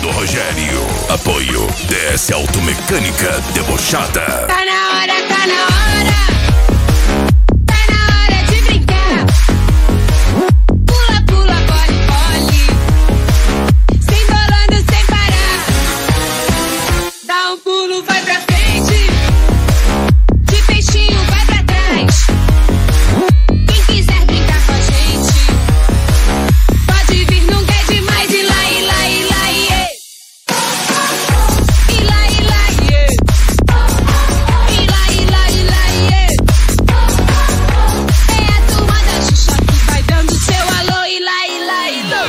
do Rogério. Apoio DS Automecânica Debochada. Tá na hora, tá na hora. Tá na hora de brincar. Pula, pula, bole, bole. Se embolando sem parar. Dá um pulo, vai pra frente. De peixinho, vai pra trás. Quem quiser brincar com a gente, pode vir, nunca é demais. E lá, e lá, e lá, e é. E lá, e lá, e é. E lá, e lá, e lá, e é. É a turma da Xuxa que vai dando seu alô. E lá, e lá, e lá.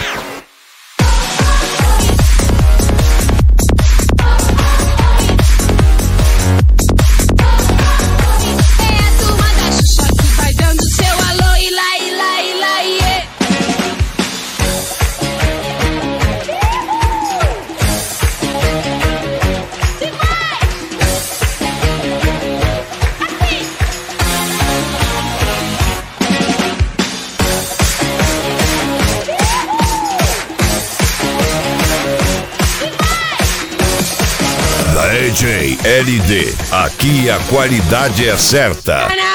É a turma da Xuxa que vai dando seu alô. E lá, e lá, e lá, e é. Da EJ LD, aqui a qualidade é certa. Tá na